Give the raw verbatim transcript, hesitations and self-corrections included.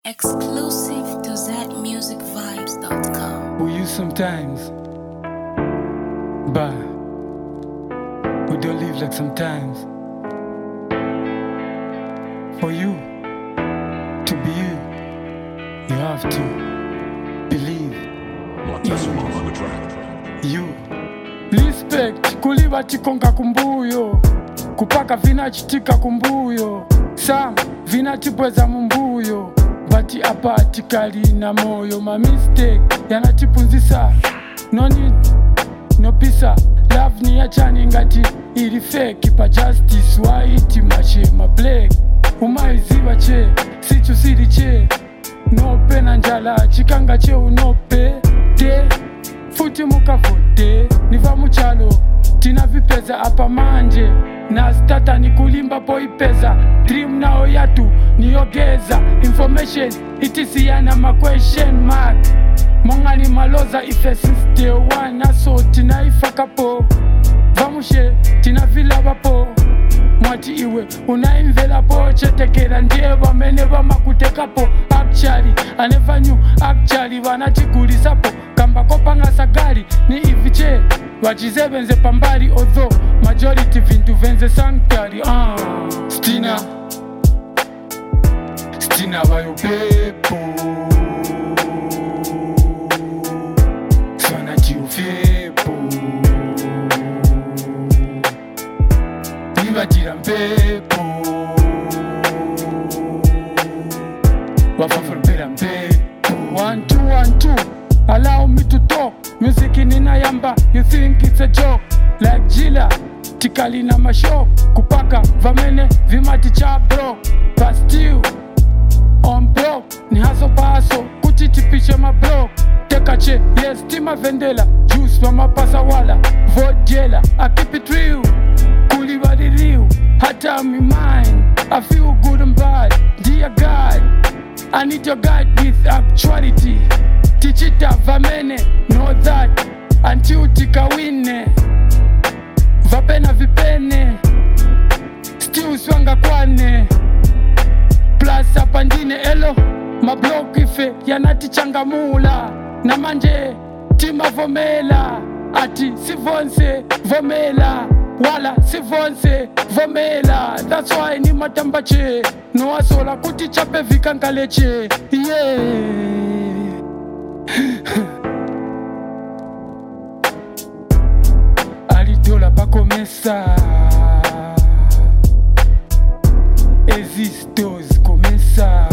Exclusive to zed music vibes dot com. We use sometimes, but we don't live like sometimes. For you to be you, you have to believe you. Respect kuliva chikonga kumbuyo, kupaka vinachitika kumbuyo, sam vinachipweza mumbuyo, bati apati kali na moyo. Ma mistake yanatipunzisa, no need no pisa. Love ni achani ngati ili fake, pa justice waiti mache ma black. Umaiziva che, sichu siri che, no pena njala chikanga che unope de. Futi muka vote, niva muchalo, tina vipeza apa manje. Na stata ni kulimba boy peza, dream nao yatu niogeza. Information itisiana ma question mark, monga ni maloza ife since day one. Naso tina ifakapo, vamushe tina vila vapo. Mwati iwe unaimvela po, chetekera ndiye wamene vamakutekapo. Actually, I never knew, actually vanachigulisapo. Kamba kopanga sagari ni iviche, wachizebenze pambari. Although majority vintu venze sanctuary. uh. Stina Stina vayo pepo, sana chiufepo, nivatira mpepo, wafafurupera mpepo. One two one two, allow me to talk. Music inina yamba, you think it's a joke. Like Jila, tikali na mashok, kupaka vamene vimati cha bro. But still on block, ni haso paso, kutitipishe ma block. Tekache, yes, tima vendela, juice mama pasa wala, vote jela. I keep it real, kulibadi real, hata me mine. I feel good and bad, dear God, I need your guide with actuality. Tichita vamene, know that, until tikawine. Vapena vipene, still swanga kwane. Plus apandine elo, mablok ife yanati changamula. Na manje tima vomela, ati sivonse vomela, wala sivonse vomela. That's why ni matambache, no asola kuti chape vikangaleche. Yeah. Alidola pa começar, existos começar.